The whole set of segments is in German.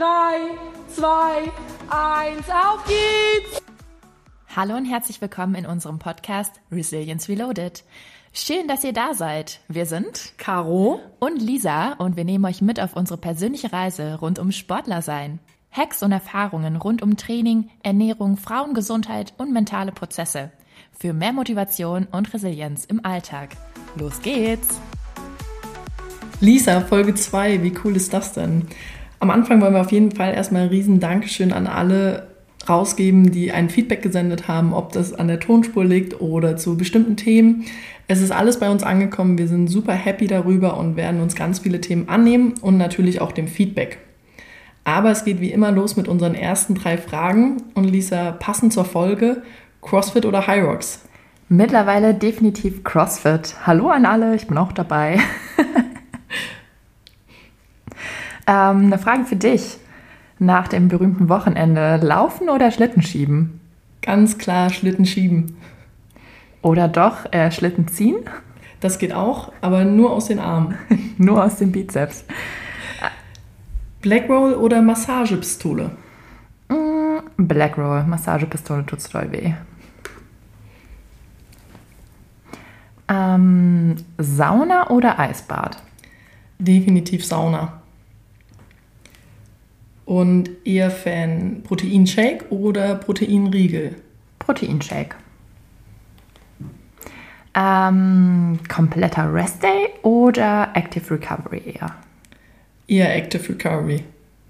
3, 2, 1, auf geht's! Hallo und herzlich willkommen in unserem Podcast Resilience Reloaded. Schön, dass ihr da seid. Wir sind Caro und Lisa und wir nehmen euch mit auf unsere persönliche Reise rund um Sportlersein. Hacks und Erfahrungen rund um Training, Ernährung, Frauengesundheit und mentale Prozesse. Für mehr Motivation und Resilienz im Alltag. Los geht's! Lisa, Folge 2, wie cool ist das denn? Am Anfang wollen wir auf jeden Fall erstmal ein riesen Dankeschön an alle rausgeben, die ein Feedback gesendet haben, ob das an der Tonspur liegt oder zu bestimmten Themen. Es ist alles bei uns angekommen, wir sind super happy darüber und werden uns ganz viele Themen annehmen und natürlich auch dem Feedback. Aber es geht wie immer los mit unseren ersten 3 Fragen und Lisa, passend zur Folge, CrossFit oder Hyrox? Mittlerweile definitiv CrossFit. Hallo an alle, ich bin auch dabei. Eine Frage für dich. Nach dem berühmten Wochenende, Laufen oder Schlitten schieben? Ganz klar Schlitten schieben. Oder doch Schlitten ziehen? Das geht auch, aber nur aus den Armen. Nur aus dem Bizeps. Blackroll oder Massagepistole? Blackroll, Massagepistole tut's doll weh. Sauna oder Eisbad? Definitiv Sauna. Und eher Fan Proteinshake oder Proteinriegel? Proteinshake. Kompletter Rest-Day oder Active Recovery eher? Eher Active Recovery.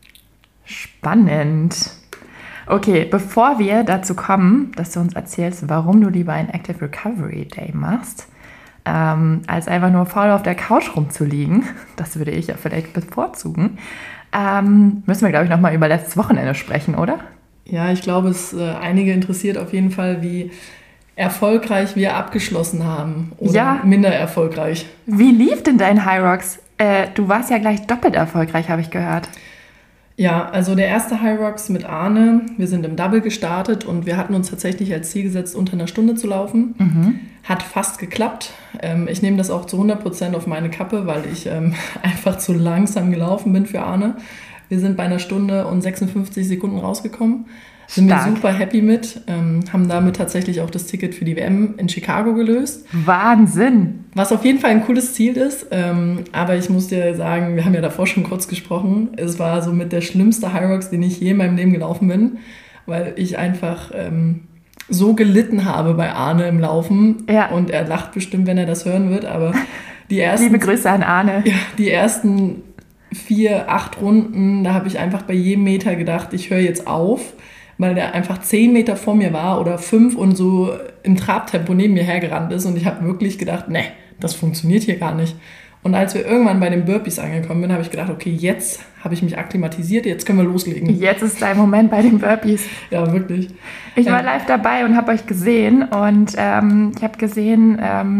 Spannend. Okay, bevor wir dazu kommen, dass du uns erzählst, warum du lieber einen Active Recovery Day machst, als einfach nur faul auf der Couch rumzuliegen, das würde ich ja vielleicht bevorzugen, müssen wir, glaube ich, nochmal über letztes Wochenende sprechen, oder? Ja, ich glaube, es einige interessiert auf jeden Fall, wie erfolgreich wir abgeschlossen haben oder ja. Minder erfolgreich. Wie lief denn dein Hyrox? Du warst ja gleich doppelt erfolgreich, habe ich gehört. Ja, also der erste Hyrox mit Arne, wir sind im Double gestartet und wir hatten uns tatsächlich als Ziel gesetzt, unter einer Stunde zu laufen. Hat fast geklappt. Ich nehme das auch zu 100% auf meine Kappe, weil ich einfach zu langsam gelaufen bin für Arne. Wir sind bei 1 Stunde und 56 Sekunden rausgekommen. Sind wir super happy mit, haben damit tatsächlich auch das Ticket für die WM in Chicago gelöst. Wahnsinn! Was auf jeden Fall ein cooles Ziel ist, aber ich muss dir sagen, wir haben ja davor schon kurz gesprochen, es war so mit der schlimmste Hyrox, den ich je in meinem Leben gelaufen bin, weil ich einfach so gelitten habe bei Arne im Laufen. Ja. Und er lacht bestimmt, wenn er das hören wird, aber die ersten... Liebe Grüße an Arne. Ja, die ersten 4, 8 Runden, da habe ich einfach bei jedem Meter gedacht, ich höre jetzt auf, weil der einfach 10 Meter vor mir war oder 5 und so im Trabtempo neben mir hergerannt ist und ich habe wirklich gedacht, ne, das funktioniert hier gar nicht. Und als wir irgendwann bei den Burpees angekommen sind, habe ich gedacht, okay, jetzt habe ich mich akklimatisiert, jetzt können wir loslegen. Jetzt ist dein Moment bei den Burpees. Ja, wirklich. Ich war live dabei und habe euch gesehen und ich habe gesehen,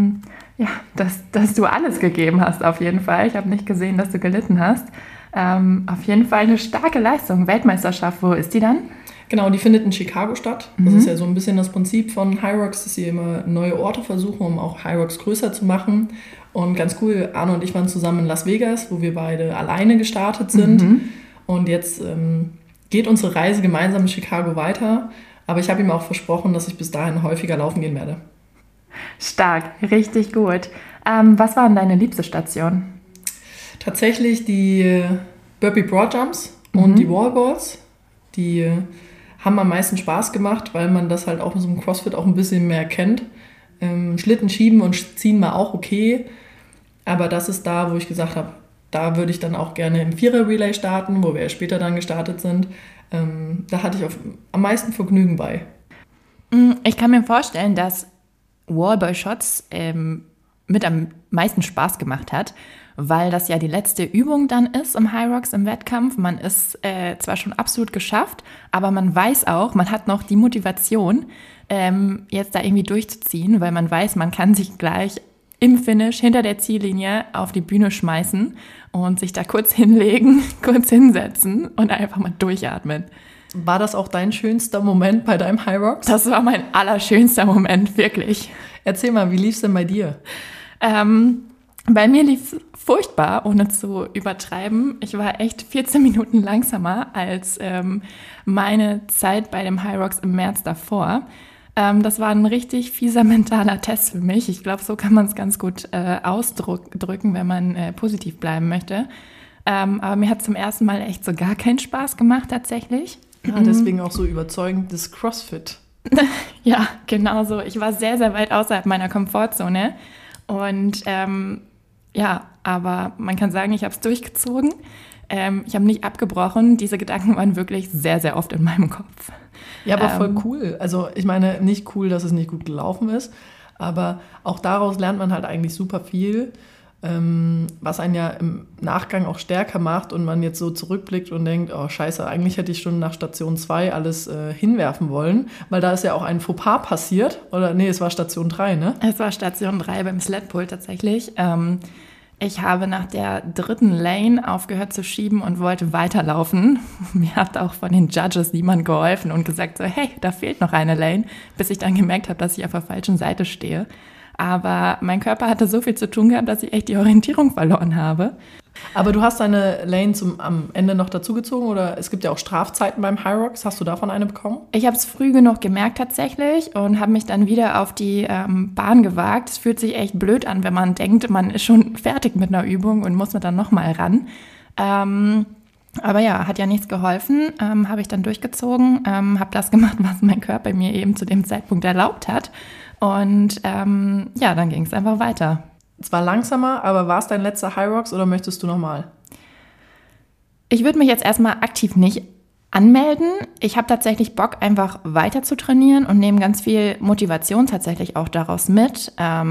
dass du alles gegeben hast auf jeden Fall. Ich habe nicht gesehen, dass du gelitten hast. Auf jeden Fall eine starke Leistung. Weltmeisterschaft, wo ist die dann? Genau, die findet in Chicago statt. Das ist ja so ein bisschen das Prinzip von Hyrox, dass sie immer neue Orte versuchen, um auch Hyrox größer zu machen. Und ganz cool, Arne und ich waren zusammen in Las Vegas, wo wir beide alleine gestartet sind. Und jetzt geht unsere Reise gemeinsam in Chicago weiter. Aber ich habe ihm auch versprochen, dass ich bis dahin häufiger laufen gehen werde. Stark, richtig gut. Was war denn deine liebste Station? Tatsächlich die Burpee Broad Jumps und die Wallballs. Die haben am meisten Spaß gemacht, weil man das halt auch in so einem CrossFit auch ein bisschen mehr kennt. Schlitten schieben und ziehen war auch okay, aber das ist da, wo ich gesagt habe, da würde ich dann auch gerne im 4er-Relay starten, wo wir ja später dann gestartet sind. Da hatte ich am meisten Vergnügen bei. Ich kann mir vorstellen, dass Wallball-Shots mit am meisten Spaß gemacht hat, weil das ja die letzte Übung dann ist im Hyrox, im Wettkampf. Man ist zwar schon absolut geschafft, aber man weiß auch, man hat noch die Motivation, jetzt da irgendwie durchzuziehen, weil man weiß, man kann sich gleich im Finish hinter der Ziellinie auf die Bühne schmeißen und sich da kurz hinlegen, kurz hinsetzen und einfach mal durchatmen. War das auch dein schönster Moment bei deinem Hyrox? Das war mein allerschönster Moment, wirklich. Erzähl mal, wie lief's denn bei dir? Bei mir lief es furchtbar, ohne zu übertreiben. Ich war echt 14 Minuten langsamer als meine Zeit bei dem High Rocks im März davor. Das war ein richtig fieser mentaler Test für mich. Ich glaube, so kann man es ganz gut ausdrücken, wenn man positiv bleiben möchte. Aber mir hat zum ersten Mal echt so gar keinen Spaß gemacht tatsächlich. Ja, deswegen auch so überzeugend das CrossFit. Ja, genau so. Ich war sehr, sehr weit außerhalb meiner Komfortzone. Und ja, aber man kann sagen, ich habe es durchgezogen. Ich habe nicht abgebrochen. Diese Gedanken waren wirklich sehr, sehr oft in meinem Kopf. Ja, aber voll cool. Also ich meine, nicht cool, dass es nicht gut gelaufen ist, aber auch daraus lernt man halt eigentlich super viel, was einen ja im Nachgang auch stärker macht und man jetzt so zurückblickt und denkt, oh scheiße, eigentlich hätte ich schon nach Station 2 alles hinwerfen wollen, weil da ist ja auch ein Fauxpas passiert. Oder nee, es war Station 3, ne? Es war Station 3 beim Sledpull tatsächlich. Ich habe nach der 3. Lane aufgehört zu schieben und wollte weiterlaufen. Mir hat auch von den Judges niemand geholfen und gesagt so, hey, da fehlt noch eine Lane, bis ich dann gemerkt habe, dass ich auf der falschen Seite stehe. Aber mein Körper hatte so viel zu tun gehabt, dass ich echt die Orientierung verloren habe. Aber du hast deine Lane am Ende noch dazugezogen oder es gibt ja auch Strafzeiten beim High Rocks. Hast du davon eine bekommen? Ich habe es früh genug gemerkt tatsächlich und habe mich dann wieder auf die Bahn gewagt. Es fühlt sich echt blöd an, wenn man denkt, man ist schon fertig mit einer Übung und muss dann nochmal ran. Aber ja, hat ja nichts geholfen, habe ich dann durchgezogen, habe das gemacht, was mein Körper mir eben zu dem Zeitpunkt erlaubt hat. Und ja, dann ging es einfach weiter. Es war langsamer, aber war es dein letzter High Rocks oder möchtest du nochmal? Ich würde mich jetzt erstmal aktiv nicht anmelden. Ich habe tatsächlich Bock, einfach weiter zu trainieren und nehme ganz viel Motivation tatsächlich auch daraus mit.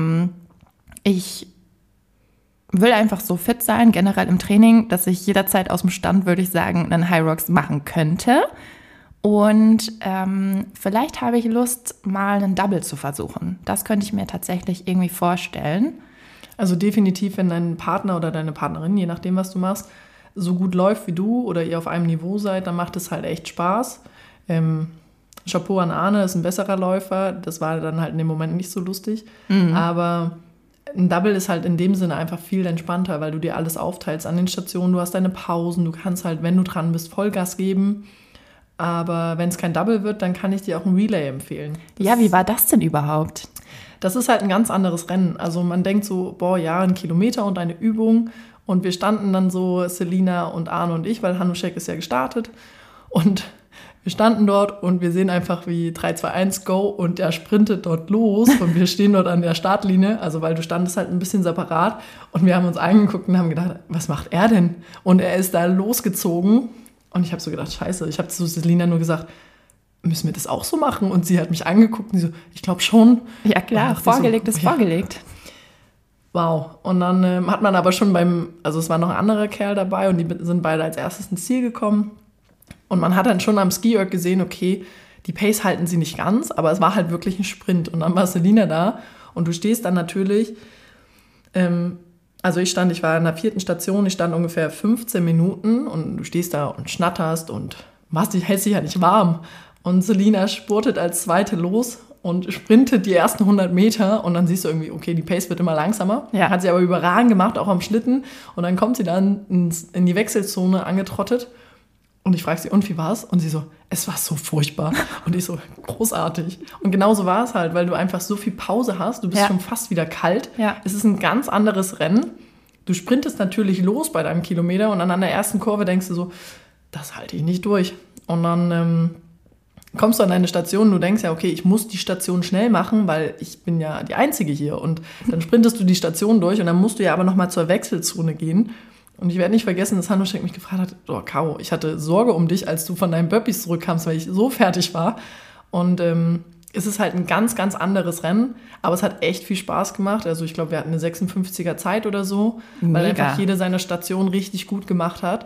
Ich will einfach so fit sein, generell im Training, dass ich jederzeit aus dem Stand, würde ich sagen, einen High Rocks machen könnte. Und vielleicht habe ich Lust, mal einen Double zu versuchen. Das könnte ich mir tatsächlich irgendwie vorstellen. Also definitiv, wenn dein Partner oder deine Partnerin, je nachdem, was du machst, so gut läuft wie du oder ihr auf einem Niveau seid, dann macht es halt echt Spaß. Chapeau an Arne, ist ein besserer Läufer. Das war dann halt in dem Moment nicht so lustig. Aber ein Double ist halt in dem Sinne einfach viel entspannter, weil du dir alles aufteilst an den Stationen. Du hast deine Pausen, du kannst halt, wenn du dran bist, Vollgas geben. Aber wenn es kein Double wird, dann kann ich dir auch ein Relay empfehlen. Ja, wie war das denn überhaupt? Das ist halt ein ganz anderes Rennen. Also man denkt so, boah, ja, 1 Kilometer und eine Übung. Und wir standen dann so, Selina und Arne und ich, weil Hanuschek ist ja gestartet. Und wir standen dort und wir sehen einfach wie 3, 2, 1, go. Und der sprintet dort los. Und wir stehen dort an der Startlinie. Also weil du standest halt ein bisschen separat. Und wir haben uns angeguckt und haben gedacht, was macht er denn? Und er ist da losgezogen. Und ich habe so gedacht, scheiße. Ich habe zu Selina nur gesagt, müssen wir das auch so machen? Und sie hat mich angeguckt und sie so, ich glaube schon. Ja klar, vorgelegt ist vorgelegt. Wow. Und dann hat man aber schon also es war noch ein anderer Kerl dabei und die sind beide als erstes ins Ziel gekommen. Und man hat dann schon am Ski-Erg gesehen, okay, die Pace halten sie nicht ganz, aber es war halt wirklich ein Sprint. Und dann war Selina da und du stehst dann natürlich, also ich war in der 4. Station, ich stand ungefähr 15 Minuten und du stehst da und schnatterst und hältst dich ja nicht warm. Und Selina spurtet als Zweite los und sprintet die ersten 100 Meter und dann siehst du irgendwie, okay, die Pace wird immer langsamer. Ja. Hat sie aber überragend gemacht, auch am Schlitten. Und dann kommt sie dann in die Wechselzone angetrottet und ich frage sie, und wie war's? Und sie so, es war so furchtbar. Und ich so, großartig. Und genauso war es halt, weil du einfach so viel Pause hast. Du bist schon fast wieder kalt. Ja. Es ist ein ganz anderes Rennen. Du sprintest natürlich los bei deinem Kilometer und dann an der ersten Kurve denkst du so, das halte ich nicht durch. Und dann kommst du an deine Station und du denkst ja, okay, ich muss die Station schnell machen, weil ich bin ja die Einzige hier. Und dann sprintest du die Station durch und dann musst du ja aber nochmal zur Wechselzone gehen. Und ich werde nicht vergessen, dass Hanuschek mich gefragt hat, oh Caro, ich hatte Sorge um dich, als du von deinen Burpees zurückkamst, weil ich so fertig war. Und es ist halt ein ganz, ganz anderes Rennen, aber es hat echt viel Spaß gemacht. Also ich glaube, wir hatten eine 56er Zeit oder so, weil einfach jede seine Station richtig gut gemacht hat.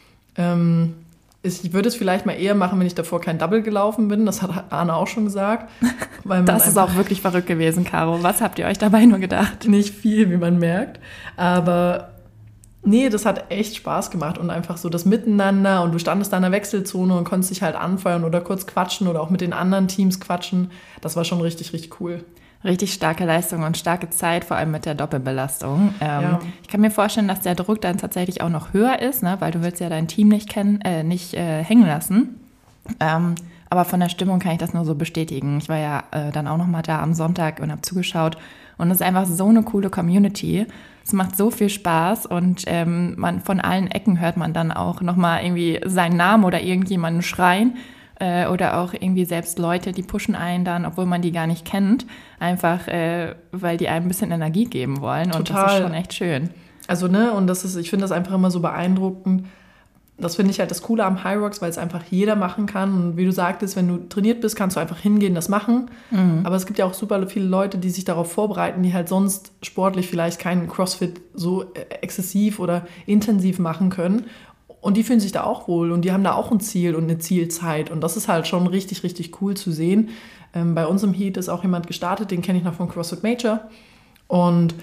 Ich würde es vielleicht mal eher machen, wenn ich davor kein Double gelaufen bin. Das hat Arne auch schon gesagt. Weil das ist auch wirklich verrückt gewesen, Caro. Was habt ihr euch dabei nur gedacht? Nicht viel, wie man merkt. Aber nee, das hat echt Spaß gemacht. Und einfach so das Miteinander. Und du standest da in der Wechselzone und konntest dich halt anfeuern oder kurz quatschen oder auch mit den anderen Teams quatschen. Das war schon richtig, richtig cool. Richtig starke Leistung und starke Zeit, vor allem mit der Doppelbelastung. Ich kann mir vorstellen, dass der Druck dann tatsächlich auch noch höher ist, ne? Weil du willst ja dein Team nicht hängen lassen. Aber von der Stimmung kann ich das nur so bestätigen. Ich war ja dann auch noch mal da am Sonntag und habe zugeschaut. Und es ist einfach so eine coole Community. Es macht so viel Spaß und man von allen Ecken hört man dann auch noch mal irgendwie seinen Namen oder irgendjemanden schreien. Oder auch irgendwie selbst Leute, die pushen einen dann, obwohl man die gar nicht kennt, einfach weil die einem ein bisschen Energie geben wollen. Und Total. Das ist schon echt schön. Also, ne, und ich finde das einfach immer so beeindruckend. Das finde ich halt das Coole am Hyrox, weil es einfach jeder machen kann. Und wie du sagtest, wenn du trainiert bist, kannst du einfach hingehen, das machen. Aber es gibt ja auch super viele Leute, die sich darauf vorbereiten, die halt sonst sportlich vielleicht keinen CrossFit so exzessiv oder intensiv machen können. Und die fühlen sich da auch wohl und die haben da auch ein Ziel und eine Zielzeit. Und das ist halt schon richtig, richtig cool zu sehen. Bei uns im Heat ist auch jemand gestartet, den kenne ich noch vom CrossFit Major. Und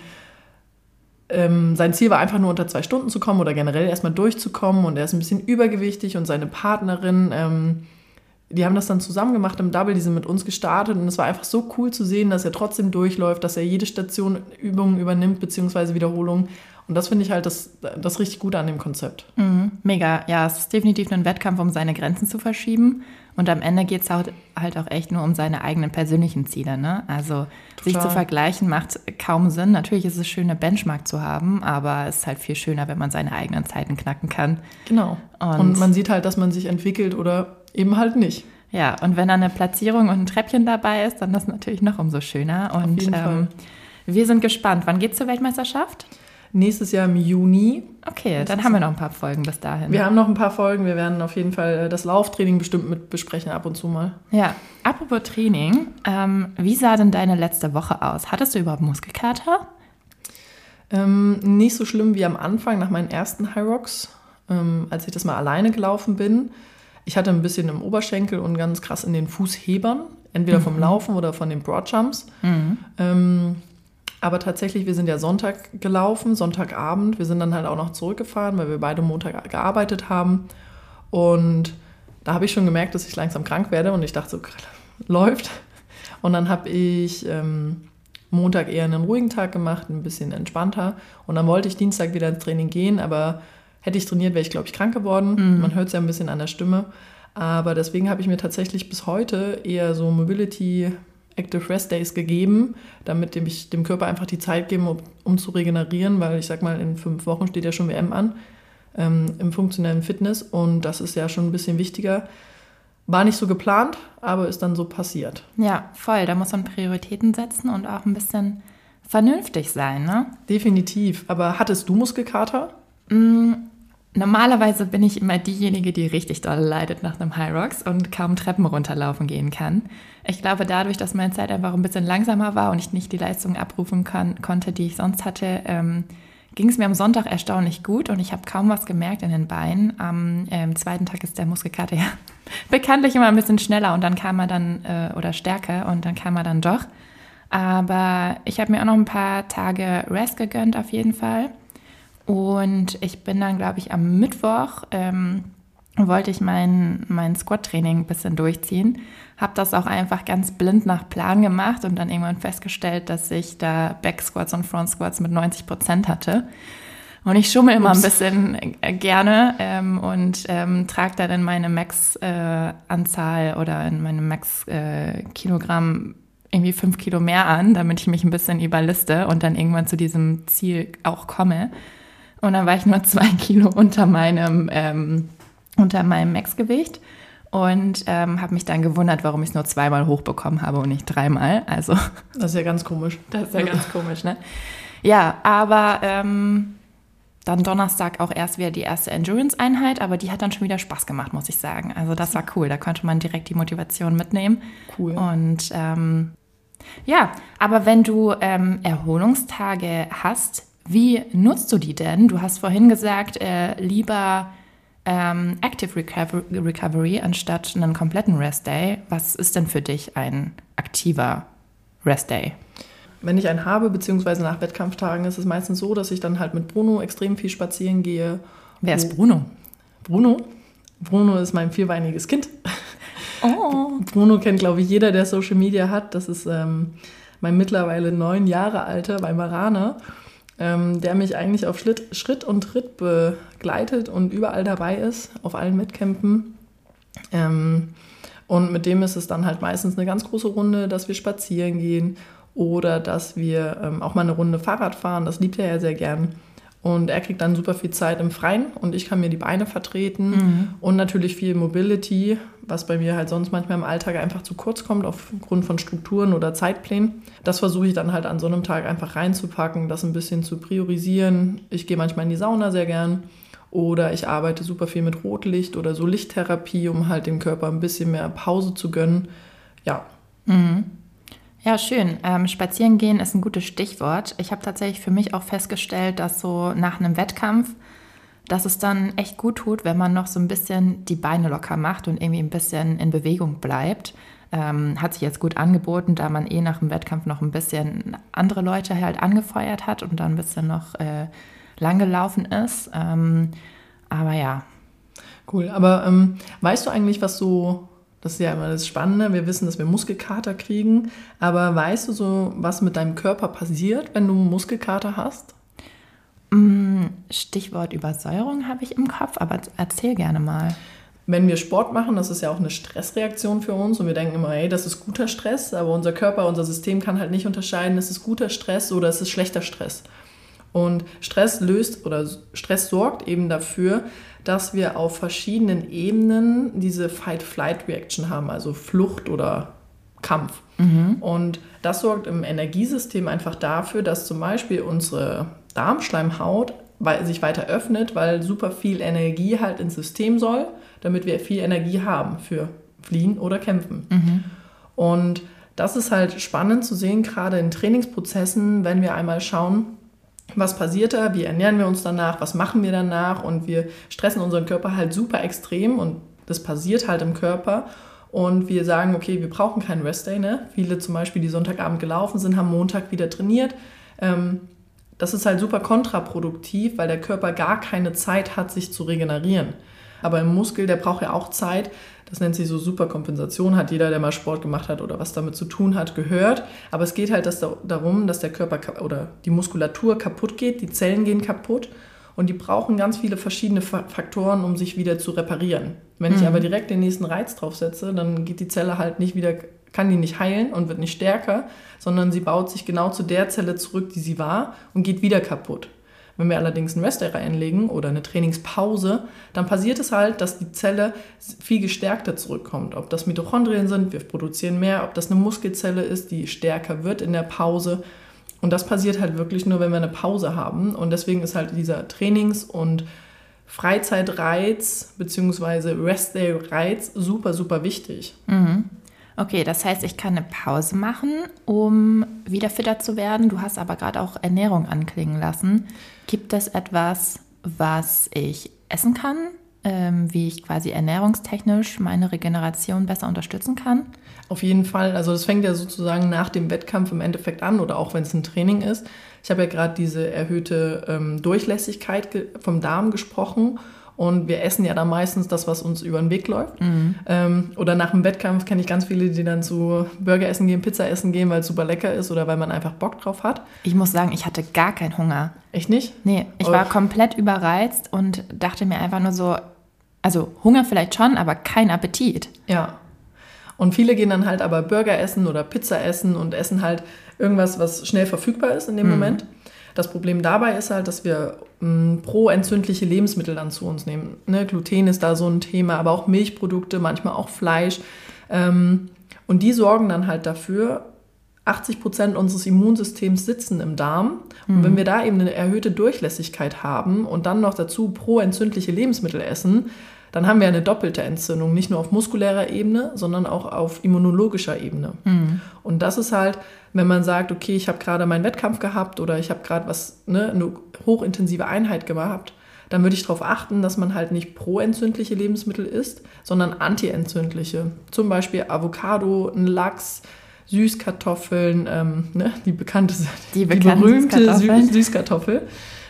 sein Ziel war einfach nur unter 2 Stunden zu kommen oder generell erstmal durchzukommen. Und er ist ein bisschen übergewichtig und seine Partnerin, die haben das dann zusammen gemacht im Double, die sind mit uns gestartet. Und es war einfach so cool zu sehen, dass er trotzdem durchläuft, dass er jede Station Übungen übernimmt, beziehungsweise Wiederholungen. Und das finde ich halt das richtig Gute an dem Konzept. Mega, ja, es ist definitiv ein Wettkampf, um seine Grenzen zu verschieben. Und am Ende geht es halt auch echt nur um seine eigenen persönlichen Ziele, ne? Also sich zu vergleichen macht kaum Sinn. Natürlich ist es schön, eine Benchmark zu haben, aber es ist halt viel schöner, wenn man seine eigenen Zeiten knacken kann. Genau. Und man sieht halt, dass man sich entwickelt oder eben halt nicht. Ja, und wenn da eine Platzierung und ein Treppchen dabei ist, dann ist das natürlich noch umso schöner. Und auf jeden Fall. Wir sind gespannt. Wann geht's zur Weltmeisterschaft? Nächstes Jahr im Juni. Okay, dann haben wir noch ein paar Folgen bis dahin. Wir haben noch ein paar Folgen. Wir werden auf jeden Fall das Lauftraining bestimmt mit besprechen ab und zu mal. Ja, apropos Training, wie sah denn deine letzte Woche aus? Hattest du überhaupt Muskelkater? Nicht so schlimm wie am Anfang nach meinen ersten Hyrox, als ich das mal alleine gelaufen bin. Ich hatte ein bisschen im Oberschenkel und ganz krass in den Fußhebern, entweder vom Laufen oder von den Broadjumps. Aber tatsächlich, wir sind ja Sonntag gelaufen, Sonntagabend. Wir sind dann halt auch noch zurückgefahren, weil wir beide Montag gearbeitet haben. Und da habe ich schon gemerkt, dass ich langsam krank werde. Und ich dachte so, läuft. Und dann habe ich Montag eher einen ruhigen Tag gemacht, ein bisschen entspannter. Und dann wollte ich Dienstag wieder ins Training gehen. Aber hätte ich trainiert, wäre ich, glaube ich, krank geworden. Man hört es ja ein bisschen an der Stimme. Aber deswegen habe ich mir tatsächlich bis heute eher so Mobility Active Rest Days gegeben, damit ich dem Körper einfach die Zeit gebe, um zu regenerieren, weil ich sag mal, in 5 Wochen steht ja schon WM an, im funktionellen Fitness und das ist ja schon ein bisschen wichtiger. War nicht so geplant, aber ist dann so passiert. Ja, voll. Da muss man Prioritäten setzen und auch ein bisschen vernünftig sein, ne? Definitiv. Aber hattest du Muskelkater? Normalerweise bin ich immer diejenige, die richtig doll leidet nach einem Hyrox und kaum Treppen runterlaufen gehen kann. Ich glaube, dadurch, dass meine Zeit einfach ein bisschen langsamer war und ich nicht die Leistung abrufen konnte, die ich sonst hatte, ging es mir am Sonntag erstaunlich gut und ich habe kaum was gemerkt in den Beinen. Am zweiten Tag ist der Muskelkater ja bekanntlich immer ein bisschen schneller und dann kam er dann, oder stärker und dann kam er dann doch. Aber ich habe mir auch noch ein paar Tage Rest gegönnt auf jeden Fall. Und ich bin dann, glaube ich, am Mittwoch wollte ich mein Squat-Training ein bisschen durchziehen. Habe das auch einfach ganz blind nach Plan gemacht und dann irgendwann festgestellt, dass ich da Back-Squats und Front-Squats mit 90% hatte. Und ich schummel immer ein bisschen gerne und trage dann in meine Max-Anzahl oder in meine Max-Kilogramm irgendwie 5 Kilo mehr an, damit ich mich ein bisschen überliste und dann irgendwann zu diesem Ziel auch komme. Und dann war ich nur 2 Kilo unter meinem Max-Gewicht und habe mich dann gewundert, warum ich es nur 2-mal hochbekommen habe und nicht 3-mal. Also, das ist ja ganz komisch. Das ist ja ganz komisch, ne? Ja, aber dann Donnerstag auch erst wieder die erste Endurance-Einheit, aber die hat dann schon wieder Spaß gemacht, muss ich sagen. Also das war cool, da konnte man direkt die Motivation mitnehmen. Cool. Und ja, aber wenn du Erholungstage hast, wie nutzt du die denn? Du hast vorhin gesagt, lieber Active Recovery anstatt einen kompletten Rest Day. Was ist denn für dich ein aktiver Rest Day? Wenn ich einen habe, beziehungsweise nach Wettkampftagen, ist es meistens so, dass ich dann halt mit Bruno extrem viel spazieren gehe. Wer ist Bruno? Bruno ist mein 4-beiniges Kind. Oh. Bruno kennt, glaube ich, jeder, der Social Media hat. Das ist mein mittlerweile 9 Jahre alter Weimaraner, der mich eigentlich auf Schritt und Tritt begleitet und überall dabei ist, auf allen Wettkämpfen. Und mit dem ist es dann halt meistens eine ganz große Runde, dass wir spazieren gehen oder dass wir auch mal eine Runde Fahrrad fahren. Das liebt er ja sehr gern. Und er kriegt dann super viel Zeit im Freien und ich kann mir die Beine vertreten und natürlich viel Mobility, was bei mir halt sonst manchmal im Alltag einfach zu kurz kommt aufgrund von Strukturen oder Zeitplänen. Das versuche ich dann halt an so einem Tag einfach reinzupacken, das ein bisschen zu priorisieren. Ich gehe manchmal in die Sauna sehr gern oder ich arbeite super viel mit Rotlicht oder so Lichttherapie, um halt dem Körper ein bisschen mehr Pause zu gönnen. Ja. Ja, schön. Spazieren gehen ist ein gutes Stichwort. Ich habe tatsächlich für mich auch festgestellt, dass so nach einem Wettkampf, dass es dann echt gut tut, wenn man noch so ein bisschen die Beine locker macht und irgendwie ein bisschen in Bewegung bleibt. Hat sich jetzt gut angeboten, da man nach dem Wettkampf noch ein bisschen andere Leute halt angefeuert hat und dann ein bisschen noch lang gelaufen ist. Aber ja. Cool, aber weißt du eigentlich, was so... Das ist ja immer das Spannende. Wir wissen, dass wir Muskelkater kriegen. Aber weißt du so, was mit deinem Körper passiert, wenn du Muskelkater hast? Stichwort Übersäuerung habe ich im Kopf, aber erzähl gerne mal. Wenn wir Sport machen, das ist ja auch eine Stressreaktion für uns. Und wir denken immer, hey, das ist guter Stress. Aber unser Körper, unser System kann halt nicht unterscheiden, ist es guter Stress oder ist es schlechter Stress. Und Stress sorgt eben dafür, dass wir auf verschiedenen Ebenen diese Fight-Flight-Reaction haben, also Flucht oder Kampf. Und das sorgt im Energiesystem einfach dafür, dass zum Beispiel unsere Darmschleimhaut sich weiter öffnet, weil super viel Energie halt ins System soll, damit wir viel Energie haben für Fliehen oder Kämpfen. Und das ist halt spannend zu sehen, gerade in Trainingsprozessen, wenn wir einmal schauen, was passiert da, wie ernähren wir uns danach, was machen wir danach und wir stressen unseren Körper halt super extrem und das passiert halt im Körper und wir sagen, okay, wir brauchen keinen Restday, ne? Viele zum Beispiel, die Sonntagabend gelaufen sind, haben Montag wieder trainiert. Das ist halt super kontraproduktiv, weil der Körper gar keine Zeit hat, sich zu regenerieren. Aber im Muskel, der braucht ja auch Zeit. Das nennt sich so Superkompensation, hat jeder, der mal Sport gemacht hat oder was damit zu tun hat, gehört. Aber es geht halt darum, dass der Körper oder die Muskulatur kaputt geht, die Zellen gehen kaputt und die brauchen ganz viele verschiedene Faktoren, um sich wieder zu reparieren. Wenn ich aber direkt den nächsten Reiz draufsetze, dann geht die Zelle halt nicht wieder, kann die nicht heilen und wird nicht stärker, sondern sie baut sich genau zu der Zelle zurück, die sie war und geht wieder kaputt. Wenn wir allerdings einen Rest-Day reinlegen oder eine Trainingspause, dann passiert es halt, dass die Zelle viel gestärkter zurückkommt. Ob das Mitochondrien sind, wir produzieren mehr, ob das eine Muskelzelle ist, die stärker wird in der Pause. Und das passiert halt wirklich nur, wenn wir eine Pause haben. Und deswegen ist halt dieser Trainings- und Freizeitreiz bzw. Rest-Day-Reiz super, super wichtig. Okay, das heißt, ich kann eine Pause machen, um wieder fitter zu werden. Du hast aber gerade auch Ernährung anklingen lassen. Gibt es etwas, was ich essen kann, wie ich quasi ernährungstechnisch meine Regeneration besser unterstützen kann? Auf jeden Fall. Also das fängt ja sozusagen nach dem Wettkampf im Endeffekt an oder auch wenn es ein Training ist. Ich habe ja gerade diese erhöhte Durchlässigkeit vom Darm gesprochen. Und wir essen ja dann meistens das, was uns über den Weg läuft. Oder nach dem Wettkampf kenne ich ganz viele, die dann zu Burger essen gehen, Pizza essen gehen, weil es super lecker ist oder weil man einfach Bock drauf hat. Ich muss sagen, ich hatte gar keinen Hunger. Echt nicht? Nee, ich war komplett überreizt und dachte mir einfach nur so, also Hunger vielleicht schon, aber kein Appetit. Ja. Und viele gehen dann halt aber Burger essen oder Pizza essen und essen halt irgendwas, was schnell verfügbar ist in dem Moment. Das Problem dabei ist halt, dass wir pro-entzündliche Lebensmittel dann zu uns nehmen. Ne? Gluten ist da so ein Thema, aber auch Milchprodukte, manchmal auch Fleisch. Und die sorgen dann halt dafür, 80% unseres Immunsystems sitzen im Darm. Und wenn wir da eben eine erhöhte Durchlässigkeit haben und dann noch dazu pro-entzündliche Lebensmittel essen, dann haben wir eine doppelte Entzündung, nicht nur auf muskulärer Ebene, sondern auch auf immunologischer Ebene. Und das ist halt, wenn man sagt, okay, ich habe gerade meinen Wettkampf gehabt oder ich habe gerade eine hochintensive Einheit gehabt, dann würde ich darauf achten, dass man halt nicht proentzündliche Lebensmittel isst, sondern antientzündliche. Zum Beispiel Avocado, ein Lachs, Süßkartoffeln, die berühmte Süßkartoffel.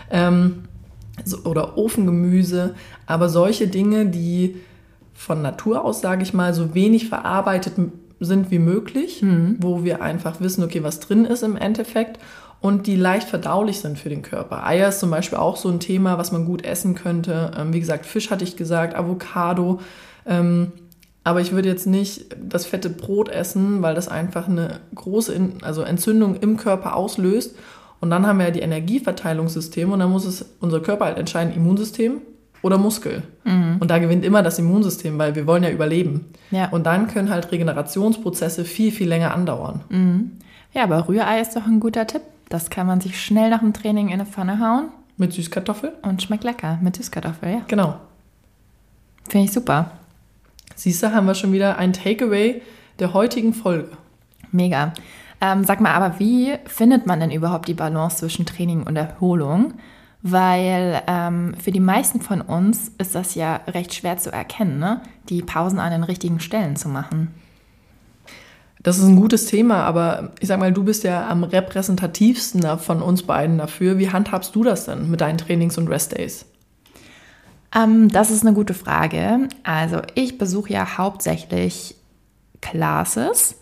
Oder Ofengemüse, aber solche Dinge, die von Natur aus, sage ich mal, so wenig verarbeitet sind wie möglich, wo wir einfach wissen, okay, was drin ist im Endeffekt und die leicht verdaulich sind für den Körper. Eier ist zum Beispiel auch so ein Thema, was man gut essen könnte. Wie gesagt, Fisch hatte ich gesagt, Avocado. Aber ich würde jetzt nicht das fette Brot essen, weil das einfach eine große Entzündung im Körper auslöst. Und dann haben wir ja die Energieverteilungssysteme und dann muss unser Körper halt entscheiden, Immunsystem oder Muskel. Und da gewinnt immer das Immunsystem, weil wir wollen ja überleben. Ja. Und dann können halt Regenerationsprozesse viel, viel länger andauern. Ja, aber Rührei ist doch ein guter Tipp. Das kann man sich schnell nach dem Training in eine Pfanne hauen. Mit Süßkartoffel. Und schmeckt lecker mit Süßkartoffel, ja. Genau. Finde ich super. Siehst du, haben wir schon wieder ein Takeaway der heutigen Folge. Mega. Sag mal, aber wie findet man denn überhaupt die Balance zwischen Training und Erholung? Weil für die meisten von uns ist das ja recht schwer zu erkennen, ne? Die Pausen an den richtigen Stellen zu machen. Das ist ein gutes Thema, aber ich sag mal, du bist ja am repräsentativsten von uns beiden dafür. Wie handhabst du das denn mit deinen Trainings- und Restdays? Das ist eine gute Frage. Also ich besuche ja hauptsächlich Classes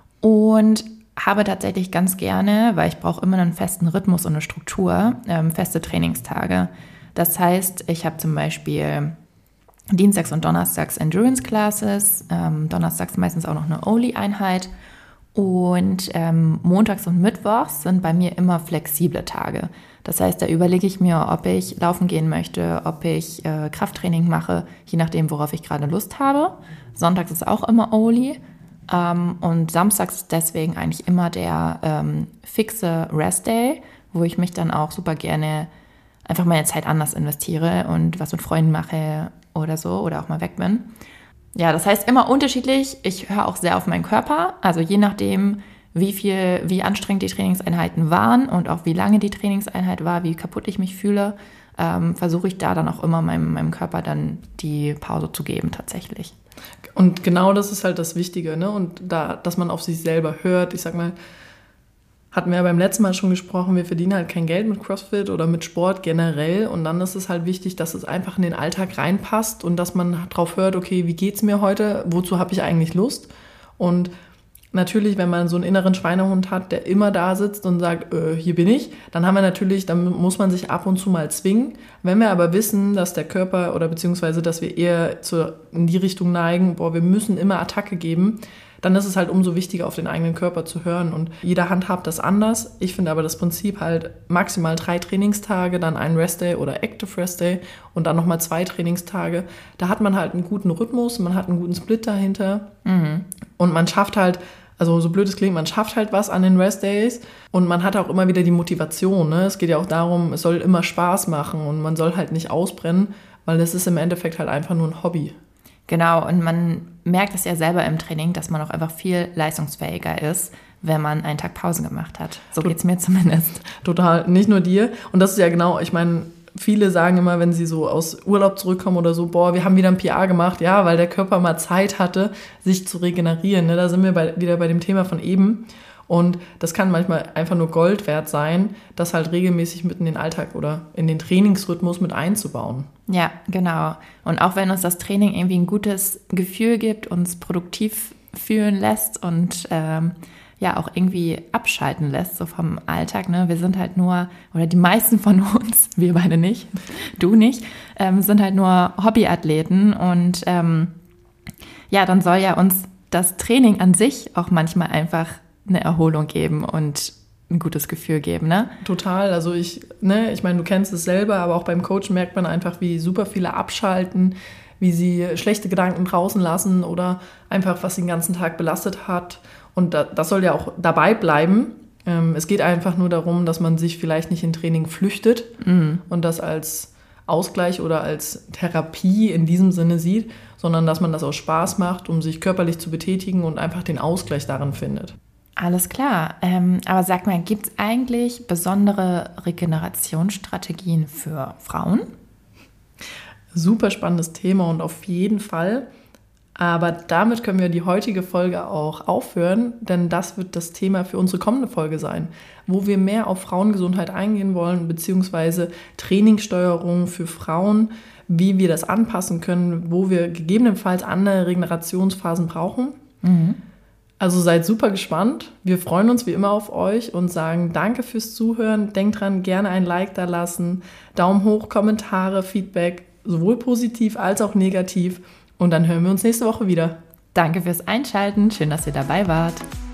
und habe tatsächlich ganz gerne, weil ich brauche immer einen festen Rhythmus und eine Struktur, feste Trainingstage. Das heißt, ich habe zum Beispiel Dienstags und Donnerstags Endurance Classes, donnerstags meistens auch noch eine Only-Einheit und montags und mittwochs sind bei mir immer flexible Tage. Das heißt, da überlege ich mir, ob ich laufen gehen möchte, ob ich Krafttraining mache, je nachdem, worauf ich gerade Lust habe. Sonntags ist auch immer Only und samstags ist deswegen eigentlich immer der fixe Rest-Day, wo ich mich dann auch super gerne einfach meine Zeit anders investiere und was mit Freunden mache oder so oder auch mal weg bin. Ja, das heißt immer unterschiedlich. Ich höre auch sehr auf meinen Körper, also je nachdem, wie anstrengend die Trainingseinheiten waren und auch wie lange die Trainingseinheit war, wie kaputt ich mich fühle, versuche ich da dann auch immer meinem Körper dann die Pause zu geben tatsächlich. Und genau das ist halt das Wichtige, ne? Und dass man auf sich selber hört. Ich sag mal, hatten wir ja beim letzten Mal schon gesprochen, wir verdienen halt kein Geld mit CrossFit oder mit Sport generell und dann ist es halt wichtig, dass es einfach in den Alltag reinpasst und dass man drauf hört, okay, wie geht's mir heute, wozu habe ich eigentlich Lust? Und natürlich, wenn man so einen inneren Schweinehund hat, der immer da sitzt und sagt, hier bin ich, dann muss man sich ab und zu mal zwingen. Wenn wir aber wissen, dass der Körper oder beziehungsweise, dass wir eher in die Richtung neigen, wir müssen immer Attacke geben, dann ist es halt umso wichtiger, auf den eigenen Körper zu hören. Und jeder handhabt das anders. Ich finde aber das Prinzip halt maximal 3 Trainingstage, dann einen Restday oder Active Restday und dann nochmal 2 Trainingstage. Da hat man halt einen guten Rhythmus, man hat einen guten Split dahinter und man schafft halt, also so blöd es klingt, man schafft halt was an den Restdays und man hat auch immer wieder die Motivation. Ne? Es geht ja auch darum, es soll immer Spaß machen und man soll halt nicht ausbrennen, weil das ist im Endeffekt halt einfach nur ein Hobby. Genau, und man merkt es ja selber im Training, dass man auch einfach viel leistungsfähiger ist, wenn man einen Tag Pause gemacht hat. So geht's mir zumindest. Total, nicht nur dir. Und das ist ja genau, ich meine, viele sagen immer, wenn sie so aus Urlaub zurückkommen oder so, wir haben wieder ein PR gemacht, ja, weil der Körper mal Zeit hatte, sich zu regenerieren. Ne? Da sind wir wieder bei dem Thema von eben. Und das kann manchmal einfach nur Gold wert sein, das halt regelmäßig mit in den Alltag oder in den Trainingsrhythmus mit einzubauen. Ja, genau. Und auch wenn uns das Training irgendwie ein gutes Gefühl gibt, uns produktiv fühlen lässt und auch irgendwie abschalten lässt, so vom Alltag. Ne? Wir sind halt nur, oder die meisten von uns, wir beide nicht, du nicht, sind halt nur Hobbyathleten und dann soll ja uns das Training an sich auch manchmal einfach eine Erholung geben und ein gutes Gefühl geben, ne? Total, also ich meine, du kennst es selber, aber auch beim Coach merkt man einfach, wie super viele abschalten, wie sie schlechte Gedanken draußen lassen oder einfach, was sie den ganzen Tag belastet hat und das soll ja auch dabei bleiben. Es geht einfach nur darum, dass man sich vielleicht nicht in Training flüchtet und das als Ausgleich oder als Therapie in diesem Sinne sieht, sondern dass man das aus Spaß macht, um sich körperlich zu betätigen und einfach den Ausgleich darin findet. Alles klar. Aber sag mal, gibt es eigentlich besondere Regenerationsstrategien für Frauen? Super spannendes Thema und auf jeden Fall. Aber damit können wir die heutige Folge auch aufhören, denn das wird das Thema für unsere kommende Folge sein, wo wir mehr auf Frauengesundheit eingehen wollen, beziehungsweise Trainingssteuerung für Frauen, wie wir das anpassen können, wo wir gegebenenfalls andere Regenerationsphasen brauchen. Also seid super gespannt. Wir freuen uns wie immer auf euch und sagen danke fürs Zuhören. Denkt dran, gerne ein Like da lassen, Daumen hoch, Kommentare, Feedback, sowohl positiv als auch negativ. Und dann hören wir uns nächste Woche wieder. Danke fürs Einschalten. Schön, dass ihr dabei wart.